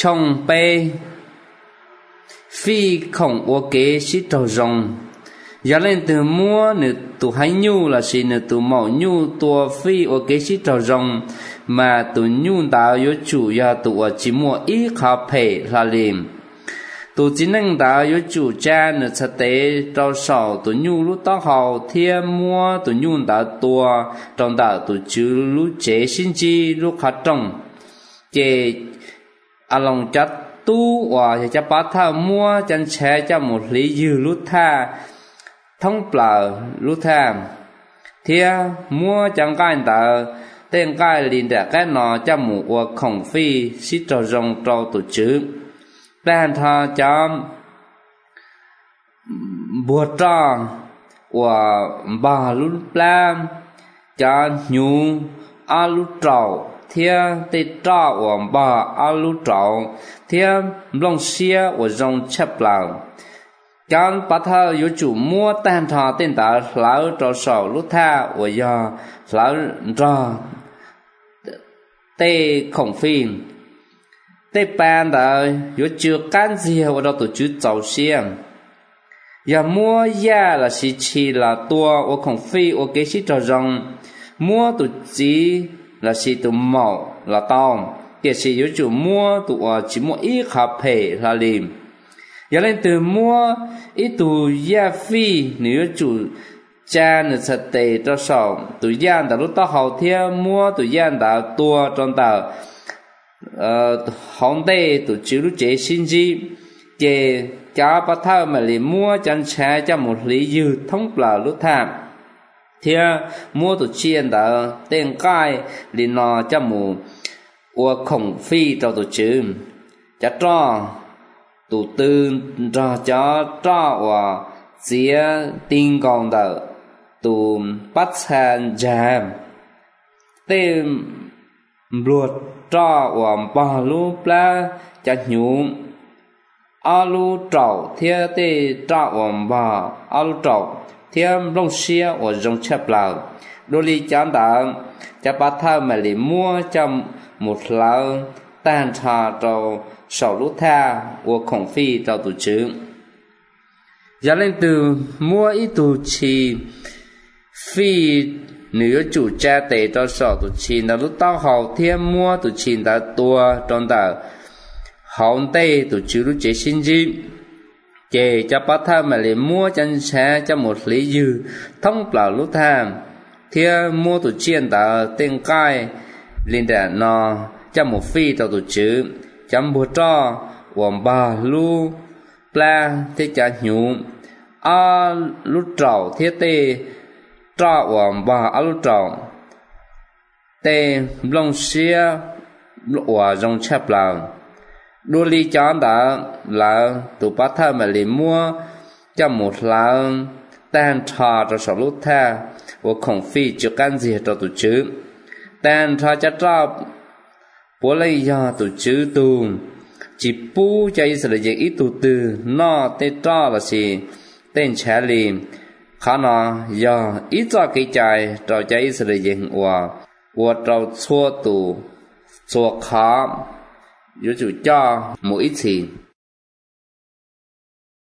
chồng bê phi khổng ô kế xí trầu rồng giờ lên từ mua nữ tụ hay nhu là xí nữ tụ mẫu nhu tua phi ô kế xí trầu rồng mà tụ nhu đạo yếu chủ ya tụ chỉ mua ít khá phê là liềm tụ chỉ năng đạo yếu chủ cha nữ thật tế trao sầu tụ nhu lúc tao hậu thiên mua tụ nhu đạo tua trong đạo tụ chữ lúc chế sinh chi lúc khá trông chế lòng chất tu và cho bát thao mua chân xe cho một lý dư lúc tha thông bờ lúc tha thì mua chẳng cái tờ tên cái liền để cái nó cho một và khổng phi xí trò rồng trò tổ chức đàn thà cho bùa trò và bà lúc lam cho nhu a lúc trầu thiên tê trọ và bà alu trọ thiên long xia và rong chấp lòng con bắt thơ yếu chủ mua tan thọ tên ta lão trọ sầu lúc tha và do lão trọ tê khổng phi tê ban ta yếu chủ can gì và đó tổ chức giàu xiêm và mua ya là sĩ chi là tua và khổng phi và kế sĩ trọ rong mua tổ chí là sĩ tụ mẫu là tao kia sĩ yếu chủ mua tụ chỉ mua ít khá phê là liềm giờ lên từ mua ít tụ gia phi nếu chủ cha nữ thật tệ cho sầu tụ gian đã lúc tao hậu thiên mua tụ gian đã tua trong tàu hồng tê tụ chữ lúc chế sinh chi kể cháu bắt thao mà liềm mua chân xe cho một lý dư thông là lúc tham thì mua tụ chiên đã tên cái liền nó cho mù của khổng phi cho tụ chữ cho cho tụ tư cho và chia tin còn đã tụ bắt sang jam tên luộc cho và bà lu pla cho nhũ alu trầu theo tê cho và bà alu trầu thiên long xia và rong chấp lào đôi li chán đã cho bắt thao mà lấy mua trong một lão tan trà trầu sầu lút tha và khổng phi trầu tổ chức giờ lên từ mua ít tù chi phi nếu chủ cha tệ cho sầu tổ chức là lúc tao hậu thiên mua tổ chức đã tua trong đó hậu tây tổ chức lúc chế sinh chi kể cho bắt thao mà lấy mua chân xe cho một lý dư thông bảo lúc tham thiên mua tổ chiên đã tên cái liên đại nó cho một phi tàu tổ chức chấm bùa cho gồm bà lu pla thế trả nhũ a lúc trầu thiết tê cho gồm bà lúc trầu tê long xia và rong chép lòng đôi ly chán đã là tụ bắt thao mà lấy mua cho một là tan trà cho sầu lút tha và khổng phi cho can gì cho tổ chức tan trà cho bố lấy do tổ chức tu chỉ bu cho ý là gì ít tu từ nó tê trà là gì tên trẻ liền khả năng do ít cho cái trái cho ý là gì và cho xua tu xua khó yếu chủ cho mỗi ít gì